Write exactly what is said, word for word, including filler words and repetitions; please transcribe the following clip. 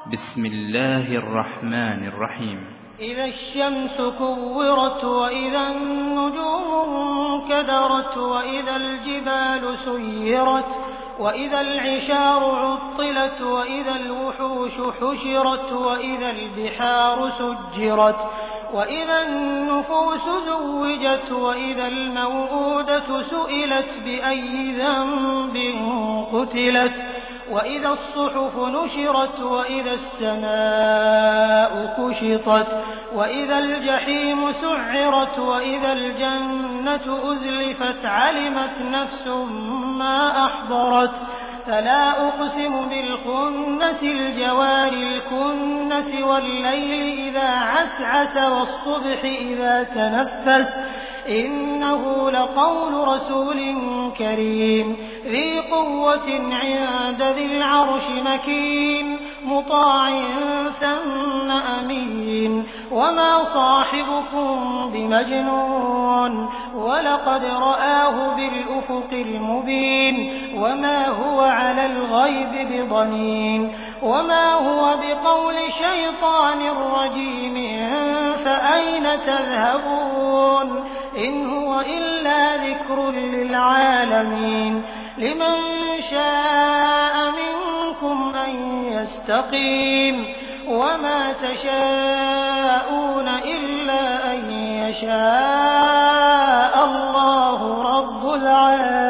بسم الله الرحمن الرحيم. إذا الشمس كورت وإذا النجوم انكدرت وإذا الجبال سيرت وإذا العشار عطلت وإذا الوحوش حشرت وإذا البحار سجرت وإذا النفوس زوجت وإذا الموءودة سئلت بأي ذنب قتلت وإذا الصحف نشرت وإذا السماء كشطت وإذا الجحيم سعرت وإذا الجنة أزلفت علمت نفس ما أحضرت فلا أقسم بالخنس الجوار الكنس والليل إذا عسعس والصبح إذا تنفس إنه لقول رسول كريم ذي قوة عند ذي العرش مكين مطاع ثم أمين وما صاحبكم بمجنون ولقد رآه بالأفق المبين وما هو على الغيب بضنين وما هو بقول شيطان رجيم فأين تذهبون إن هو إلا ذكر للعالمين لمن شاء منكم أن يستقيم وما تشاءون إلا أن يشاء الله رب العالمين.